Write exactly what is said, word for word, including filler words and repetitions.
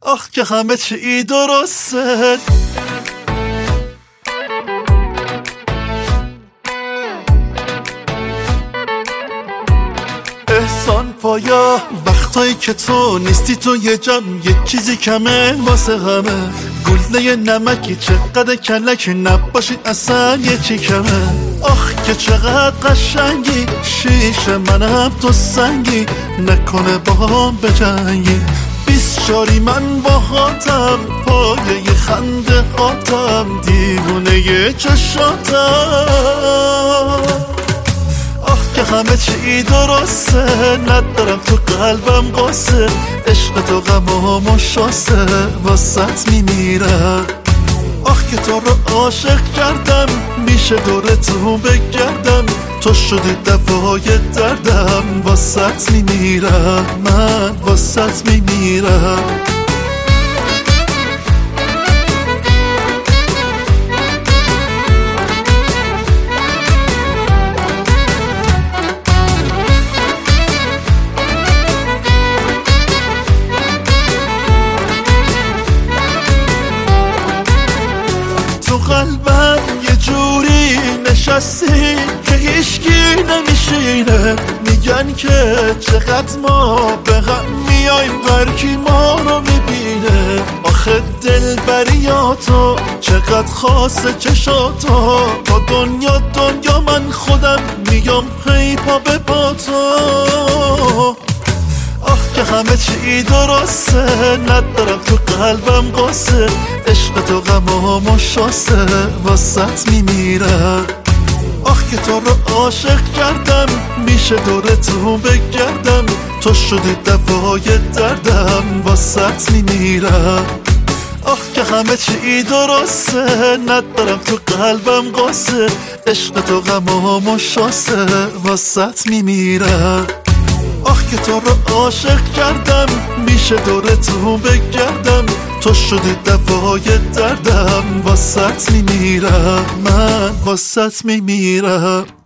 آخ که همه چی درسته. احسان پایا وقتایی که تو نیستی، تو یه جمع یه چیزی کمه واسه همه. گله نمکی چقدر کلک نباشی اصلا یه چی کمه. آخ که چقدر قشنگی، شیش منم تو سنگی، نکنه با هم بجنگی. بیست شاری من با هاتم، پایه ی خنده هاتم، دیوونه ی چشاتم. آخ که همه چی درسته، ندارم تو قلبم قصه. عشق تو غمام و شاسته، واسط میمیرم. آخ که تو رو عاشق کردم، میشه دور تو بگردم. تو شدی دوای دردم، واسط میمیرم، من واسط میمیرم. تو قلبم یه جوری نشستی که هیچکی نمیشینه. میگن که چقدر ما به هم میایم، هرکی ما رو میبینه. آخه دلبریاتو چقدر خاصه چشاتو، تا دنیا دنیا من خودم میام پی پا به پا تو. آخ که همه چی درسته، ندارم تو قلبم قصه. عشق تو غمام و شاسته، واسط میمیرم. آخ که تو رو عاشق کردم، میشه دور تو بگردم. تو شدی دوای دردم، واسط میمیرم. آخ که همه چی درسته، ندارم تو قلبم قصه. عشق تو غمام و شاسته، واسط میمیرم. آخ که تو رو عاشق کردم، میشه دور تو بگردم. تو شدی دوای دردم، واسط میمیرم، من واسط میمیرم.